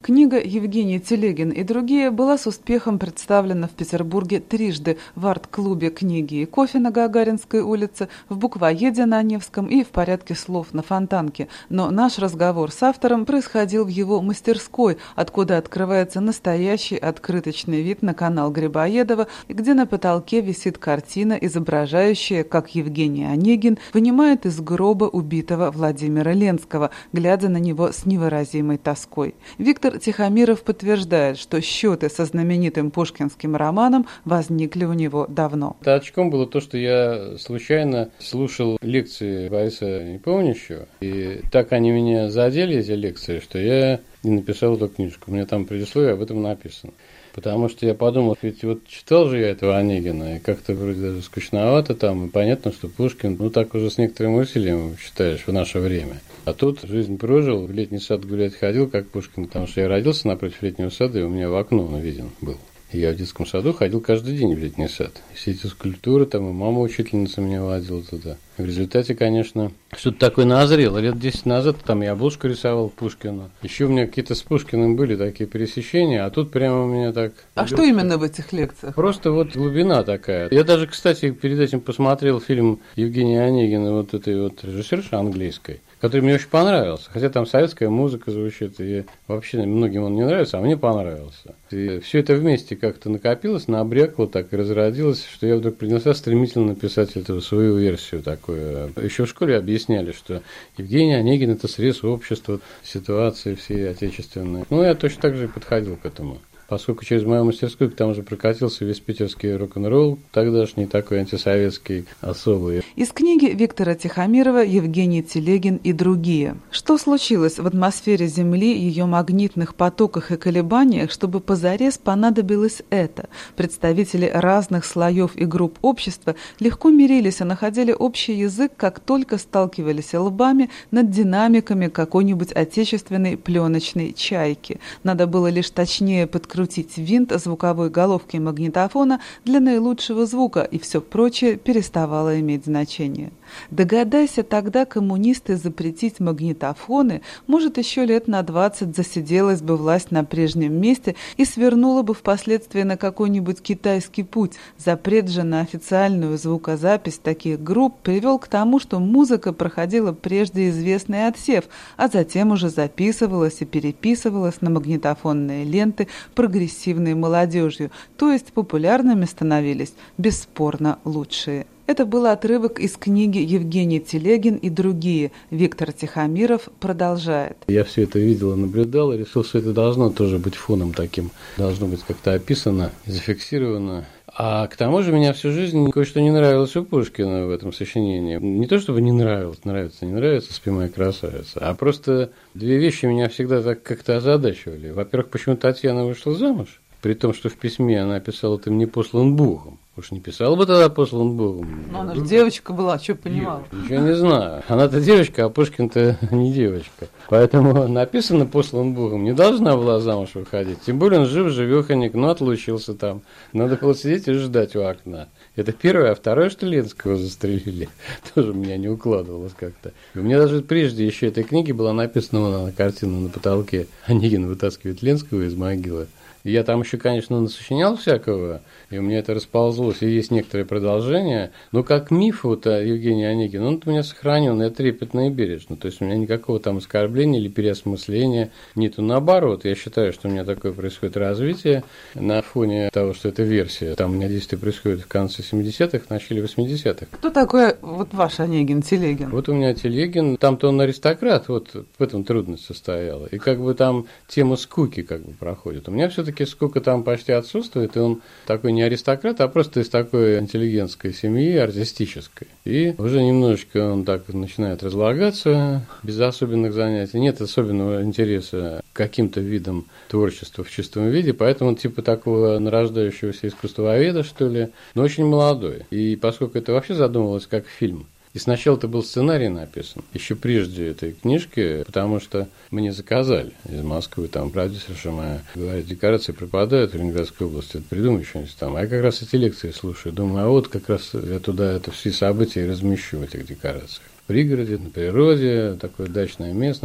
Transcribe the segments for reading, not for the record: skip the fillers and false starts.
Книга «Евгений Телегин и другие» была с успехом представлена в Петербурге трижды в арт-клубе «Книги и кофе» на Гагаринской улице, в буквоеде на Невском и в порядке слов на Фонтанке. Но наш разговор с автором происходил в его мастерской, откуда открывается настоящий открыточный вид на канал Грибоедова, где на потолке висит картина, изображающая, как Евгений Онегин вынимает из гроба убитого Владимира Ленского, глядя на него с невыразимой тоской. Виктор Тихомиров подтверждает, что счеты со знаменитым пушкинским романом возникли у него давно. Толчком было то, что я случайно слушал лекции Бориса Непомнящего, и так они меня задели, эти лекции, что я и написал эту книжку. У меня там предисловие об этом написано. Потому что я подумал, ведь вот читал же я этого Онегина, и как-то вроде даже скучновато там, и понятно, что Пушкин, так уже с некоторым усилием считаешь в наше время. А тут жизнь прожил, в летний сад гулять ходил, как Пушкин, потому что я родился напротив летнего сада, и у меня в окно он виден был. И я в детском саду ходил каждый день в летний сад. И все эти скульптуры, там и мама учительница меня водила туда. В результате, конечно, что-то такое назрело. Лет 10 назад там я обложку рисовал Пушкина. Еще у меня какие-то с Пушкиным были такие пересечения, а тут прямо у меня так... А что именно в этих лекциях? Просто вот глубина такая. Я даже, кстати, перед этим посмотрел фильм Евгения Онегина, вот этой вот режиссерши английской, который мне очень понравился. Хотя там советская музыка звучит, и вообще многим он не нравится, а мне понравился. И все это вместе как-то накопилось, набрякло так и разродилось, что я вдруг принялся стремительно написать эту свою версию такую. Еще в школе объясняли, что Евгений Онегин – это срез общества, ситуации всей отечественной. Я точно так же и подходил к этому. Поскольку через мою мастерскую там уже прокатился весь питерский рок-н-ролл, тогдашний такой антисоветский, особый. Из книги Виктора Тихомирова «Евгений Телегин и другие». Что случилось в атмосфере Земли, ее магнитных потоках и колебаниях, чтобы позарез понадобилось это? Представители разных слоев и групп общества легко мирились и находили общий язык, как только сталкивались лбами над динамиками какой-нибудь отечественной пленочной чайки. Надо было лишь точнее подкрутить винт звуковой головки магнитофона для наилучшего звука, и все прочее переставало иметь значение. Догадайся тогда коммунисты запретить магнитофоны, может, еще лет на 20 засиделась бы власть на прежнем месте и свернула бы впоследствии на какой-нибудь китайский путь. Запрет же на официальную звукозапись таких групп привел к тому, что музыка проходила прежде известный отсев, а затем уже записывалась и переписывалась на магнитофонные ленты прогрессивной молодежью, то есть популярными становились бесспорно лучшие. Это был отрывок из книги «Евгений Телегин и другие». Виктор Тихомиров продолжает. Я все это видел и наблюдал, и решил, что это должно тоже быть фоном таким. Должно быть как-то описано, зафиксировано. А к тому же меня всю жизнь кое-что не нравилось у Пушкина в этом сочинении. Не то чтобы не нравилось, не нравится «Спи, моя красавица», а просто две вещи меня всегда так как-то озадачивали. Во-первых, почему Татьяна вышла замуж, при том, что в письме она писала «ты мне послан Богом». Уж не писала бы тогда послан Богом. Но она же девочка была, что понимала? Ничего не знаю. Она-то девочка, а Пушкин-то не девочка. Поэтому написано послан Богом, не должна была замуж выходить. Тем более он жив-живеханик, отлучился там. Надо было сидеть и ждать у окна. Это первое, а второе, что Ленского застрелили. Тоже меня не укладывалось как-то. У меня даже прежде еще этой книги была написана на картину на потолке. Онегин вытаскивает Ленского из могилы. Я там еще, конечно, насочинял всякого, и у меня это расползлось, и есть некоторые продолжения, но как миф вот о Евгении Онегине, он у меня сохранен, я трепетно и бережно, то есть у меня никакого там оскорбления или переосмысления нету, наоборот, я считаю, что у меня такое происходит развитие на фоне того, что это версия, там у меня действие происходит в конце 70-х, в начале 80-х. Кто такой вот ваш Онегин, Телегин? Вот у меня Телегин, там-то он аристократ, вот в этом трудность состояла, и как бы там тема скуки как бы проходит, у меня все-таки скука там почти отсутствует, и он такой не аристократ, а просто из такой интеллигентской семьи, артистической. И уже немножечко он так начинает разлагаться, без особенных занятий, нет особенного интереса к каким-то видам творчества в чистом виде, поэтому он типа такого нарождающегося искусствоведа, что ли, но очень молодой. И поскольку это вообще задумывалось как фильм, и сначала это был сценарий написан, еще прежде этой книжки, потому что мне заказали из Москвы, там продюсерша моя говорит, декорации пропадают в Ленинградской области, придумай что-нибудь там. А я как раз эти лекции слушаю, думаю, а вот как раз я туда это все события размещу в этих декорациях. В пригороде, на природе, такая дачная местность.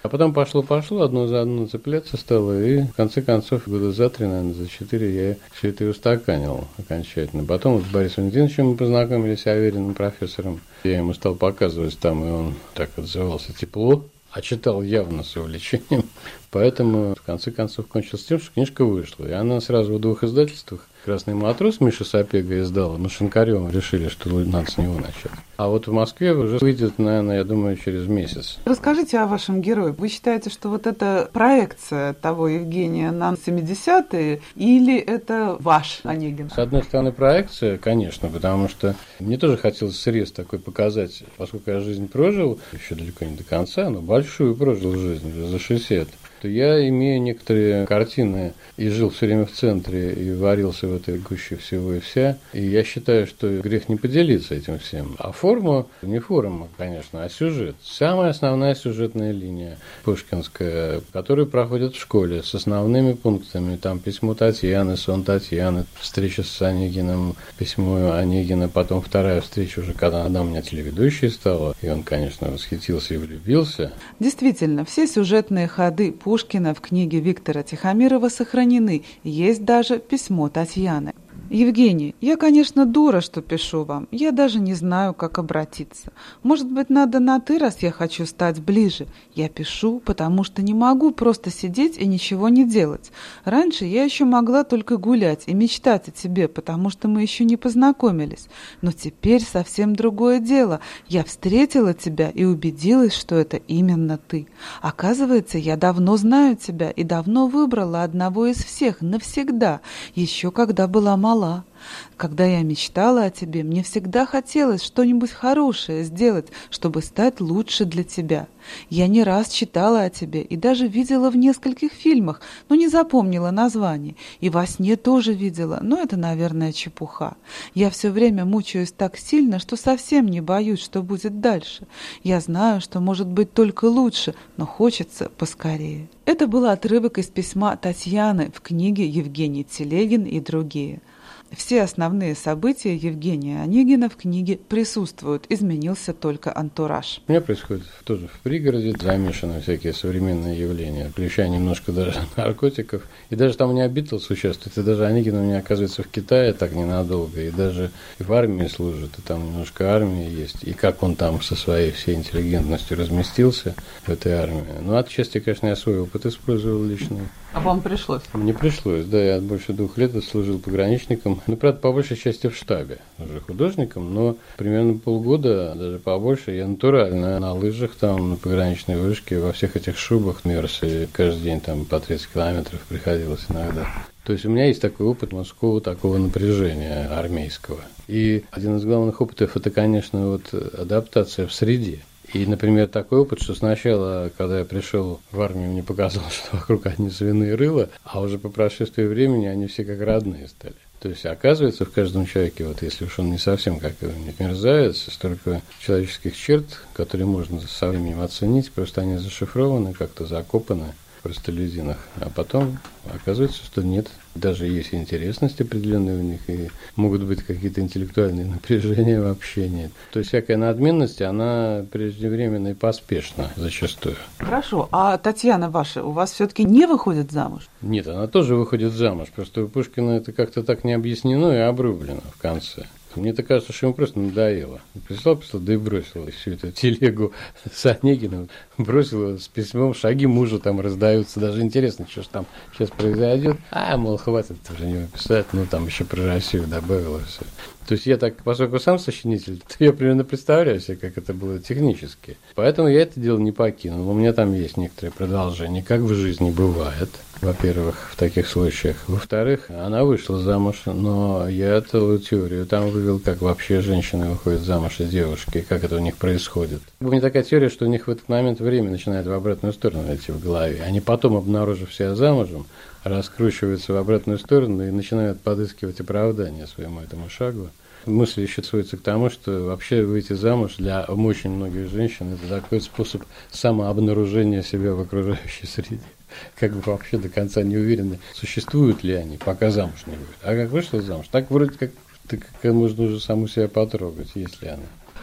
А потом пошло, одно за одно цепляться стало, и в конце концов, года за 3, наверное, за 4 я все это и устаканил окончательно. Потом вот с Борисом Валентиновичем мы познакомились, Авериным профессором. Я ему стал показывать там, и он так отзывался тепло, а читал явно с увлечением. Поэтому, в конце концов, кончилось тем, что книжка вышла. И она сразу в 2 издательствах. «Красный матрос» Миша Сапега издала. Мы с Шинкаревым решили, что надо с него начать. А вот в Москве уже выйдет, наверное, я думаю, через месяц. Расскажите о вашем герое. Вы считаете, что вот это проекция того Евгения на 70-е, или это ваш Онегин? С одной стороны, проекция, конечно, потому что мне тоже хотелось срез такой показать, поскольку я жизнь прожил, еще далеко не до конца, но большую прожил жизнь, уже за 60. То я имею некоторые картины и жил все время в центре, и варился в этой гуще всего и вся. И я считаю, что грех не поделиться этим всем. А форма, не форма, конечно, а сюжет. Самая основная сюжетная линия пушкинская, которая проходит в школе с основными пунктами. Там письмо Татьяны, сон Татьяны, встреча с Онегиным, письмо Онегина, потом вторая встреча уже, когда она у меня телеведущей стала. И он, конечно, восхитился и влюбился. Действительно, все сюжетные ходы Пушкина в книге Виктора Тихомирова сохранены. Есть даже письмо Татьяны. Евгений, я, конечно, дура, что пишу вам. Я даже не знаю, как обратиться. Может быть, надо на «ты», раз я хочу стать ближе. Я пишу, потому что не могу просто сидеть и ничего не делать. Раньше я еще могла только гулять и мечтать о тебе, потому что мы еще не познакомились. Но теперь совсем другое дело. Я встретила тебя и убедилась, что это именно ты. Оказывается, я давно знаю тебя и давно выбрала одного из всех навсегда, еще когда была мала. Когда я мечтала о тебе, мне всегда хотелось что-нибудь хорошее сделать, чтобы стать лучше для тебя. Я не раз читала о тебе и даже видела в нескольких фильмах, но не запомнила название. И во сне тоже видела, но это, наверное, чепуха. Я все время мучаюсь так сильно, что совсем не боюсь, что будет дальше. Я знаю, что может быть только лучше, но хочется поскорее. Это был отрывок из письма Татьяны в книге «Евгений Телегин и другие». Все основные события Евгения Онегина в книге присутствуют, изменился только антураж. У меня происходит тоже в пригороде, замешаны всякие современные явления, включая немножко даже наркотиков. И даже там у меня Битлз участвует, и даже Онегин у меня оказывается в Китае так ненадолго, и даже в армии служит, и там немножко армии есть. И как он там со своей всей интеллигентностью разместился в этой армии. Ну, отчасти, конечно, я свой опыт использовал личный. А вам пришлось? Мне пришлось, да, я больше 2 лет служил пограничником, ну, правда, по большей части в штабе, уже художником, но примерно полгода, даже побольше, я натурально на лыжах там, на пограничной вышке, во всех этих шубах мерз, и каждый день там по 30 километров приходилось иногда. То есть у меня есть такой опыт мужского такого напряжения армейского. И один из главных опытов – это, конечно, вот адаптация в среде. И, например, такой опыт, что сначала, когда я пришел в армию, мне показалось, что вокруг одни свиные рыла, а уже по прошествии времени они все как родные стали. То есть, оказывается, в каждом человеке, вот если уж он не совсем как мерзавец, столько человеческих черт, которые можно со временем оценить, просто они зашифрованы, как-то закопаны в простолюдинах. А потом оказывается, что нет. Даже есть интересность определенная у них, и могут быть какие-то интеллектуальные напряжения в общении. То есть всякая надменность, она преждевременна и поспешна зачастую. Хорошо, а Татьяна ваша у вас все-таки не выходит замуж? Нет, она тоже выходит замуж, просто у Пушкина это как-то так не объяснено и обрублено в конце. Мне-то кажется, что ему просто надоело. Прислал, да и бросил всю эту телегу с Онегиным, бросил с письмом, шаги мужа там раздаются. Даже интересно, что же там сейчас произойдет. Мол, хватит уже не писать, ну там еще про Россию добавил и все. То есть я так, поскольку сам сочинитель, то я примерно представляю себе, как это было технически. Поэтому я это дело не покинул. У меня там есть некоторые продолжения, как в жизни бывает. Во-первых, в таких случаях. Во-вторых, она вышла замуж, но я целую теорию там вывел, как вообще женщины выходят замуж и девушки, как это у них происходит. У меня такая теория, что у них в этот момент время начинает в обратную сторону идти в голове. Они потом, обнаружив себя замужем, раскручиваются в обратную сторону и начинают подыскивать оправдание своему этому шагу. Мысль еще сводится к тому, что вообще выйти замуж для очень многих женщин – это такой способ самообнаружения себя в окружающей среде. Как бы вообще до конца не уверены, существуют ли они, пока замуж не выйдут. А как вышла замуж, так вроде как можно уже саму себя потрогать, есть ли она.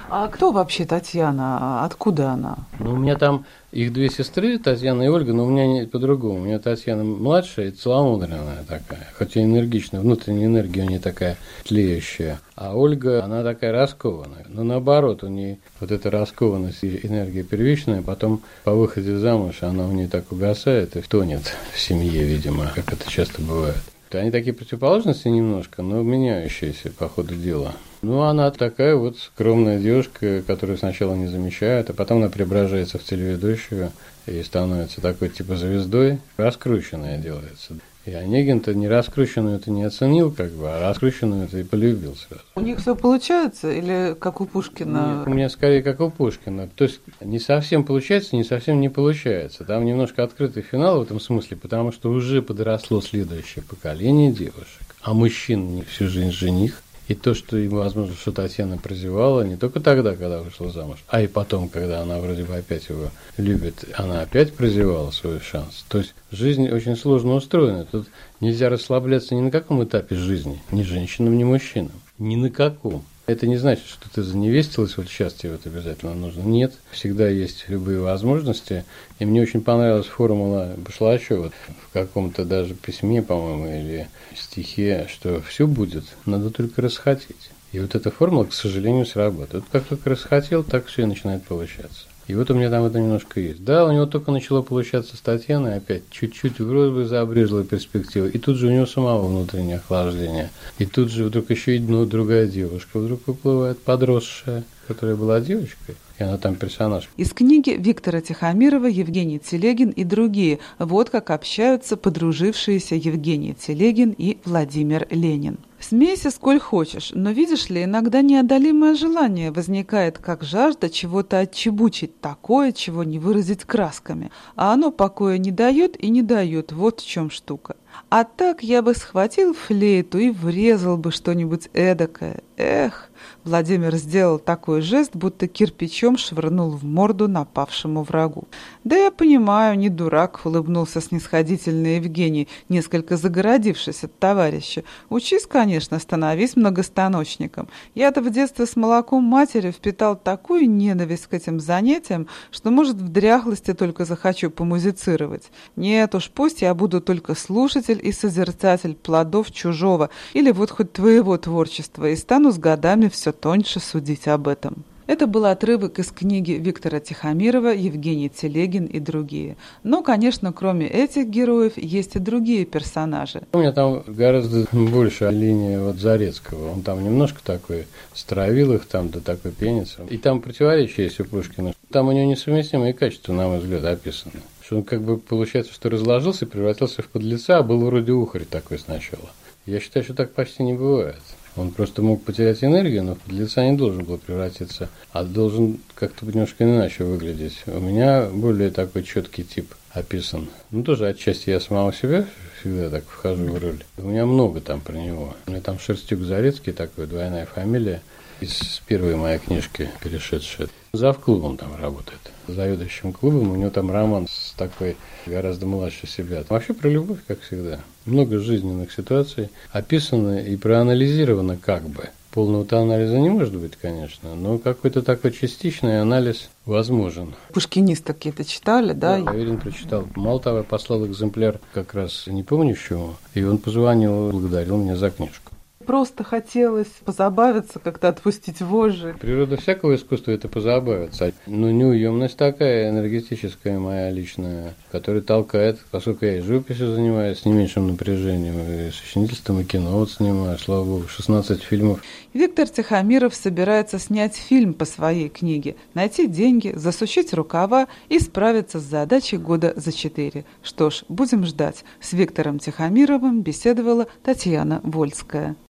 А кто вообще Татьяна? Откуда она? Ну, у меня там их две сестры, Татьяна и Ольга, но у меня не по-другому. У меня Татьяна младшая и целомудренная такая, хоть и энергичная, внутренняя энергия у нее такая тлеющая. А Ольга, она такая раскованная. Но наоборот, у нее вот эта раскованность и энергия первичная, потом по выходе замуж она у нее так угасает и тонет в семье, видимо, как это часто бывает. Они такие противоположности немножко, но меняющиеся по ходу дела. Ну, она такая вот скромная девушка, которую сначала не замечают, а потом она преображается в телеведущую и становится такой типа звездой, раскрученная делается. И Онегин-то не раскрученную это не оценил, как бы, а раскрученную это и полюбил сразу. У них все получается или как у Пушкина? Нет, у меня скорее как у Пушкина. То есть не совсем получается, не совсем не получается. Там немножко открытый финал в этом смысле, потому что уже подросло следующее поколение девушек, а мужчин не всю жизнь жених. И то, что, возможно, что Татьяна прозевала не только тогда, когда вышла замуж, а и потом, когда она вроде бы опять его любит, она опять прозевала свой шанс. То есть жизнь очень сложно устроена. Тут нельзя расслабляться ни на каком этапе жизни, ни женщинам, ни мужчинам. Ни на каком. Это не значит, что ты заневестилась, вот сейчас тебе вот обязательно нужно. Нет, всегда есть любые возможности. И мне очень понравилась формула Башлачева в каком-то даже письме, по-моему, или стихе, что все будет, надо только расхотеть. И вот эта формула, к сожалению, сработает. Как только расхотел, так все и начинает получаться. И вот у меня там это немножко есть. Да, у него только начало получаться с Татьяной, опять чуть-чуть вроде бы забрезжила перспектива. И тут же у него самого внутреннее охлаждение. И тут же вдруг еще и другая девушка вдруг выплывает, подросшая, которая была девочкой. И она там персонаж. Из книги Виктора Тихомирова «Евгений Телегин и другие». Вот как общаются подружившиеся Евгений Телегин и Владимир Ленин. Смейся сколь хочешь, но видишь ли, иногда неодолимое желание возникает, как жажда чего-то отчебучить такое, чего не выразить красками. А оно покоя не дает и не дает, вот в чем штука. А так я бы схватил флейту и врезал бы что-нибудь эдакое. Эх, Владимир сделал такой жест, будто кирпичом швырнул в морду напавшему врагу. Да я понимаю, не дурак, улыбнулся снисходительно Евгений, несколько загородившись от товарища. Учись, конечно, становись многостаночником. Я-то в детстве с молоком матери впитал такую ненависть к этим занятиям, что, может, в дряхлости только захочу помузицировать. Нет уж, пусть я буду только слушатель и созерцатель плодов чужого или вот хоть твоего творчества и стану с годами все тоньше судить об этом. Это был отрывок из книги Виктора Тихомирова «Евгений Телегин и другие». Но, конечно, кроме этих героев, есть и другие персонажи. У меня там гораздо больше линия вот Зарецкого. Он там немножко такой стравил их, там до такой пенится. И там противоречие есть у Пушкина. Там у него несовместимые качества, на мой взгляд, описаны. Что он как бы получается, что разложился и превратился в подлеца, а был вроде ухарь такой сначала. Я считаю, что так почти не бывает. Он просто мог потерять энергию, но в подлеца не должен был превратиться, а должен как-то немножко иначе выглядеть. У меня более такой четкий тип описан. Ну, тоже отчасти я самого себя всегда так вхожу в роль. У меня много там про него. У меня там Шерстюк Зарецкий такой, двойная фамилия, из первой моей книжки перешедшая. Завклубом там работает, заведующим клубом. У него там роман с такой гораздо младше себя. Вообще про любовь, как всегда. Много жизненных ситуаций описано и проанализировано как бы. Полного-то анализа не может быть, конечно, но какой-то такой частичный анализ возможен. Пушкинист какие-то читали, да? Я уверен, прочитал. Мало того, я послал экземпляр как раз не помнящему, и он позвонил, благодарил меня за книжку. Просто хотелось позабавиться, как-то отпустить вожжи. Природа всякого искусства – это позабавиться. Но неуемность такая, энергетическая моя личная, которая толкает, поскольку я и живописью занимаюсь с не меньшим напряжением, и сочинительством, и кино вот снимаю, слава богу, 16 фильмов. Виктор Тихомиров собирается снять фильм по своей книге, найти деньги, засучить рукава и справиться с задачей года за 4. Что ж, будем ждать. С Виктором Тихомировым беседовала Татьяна Вольская.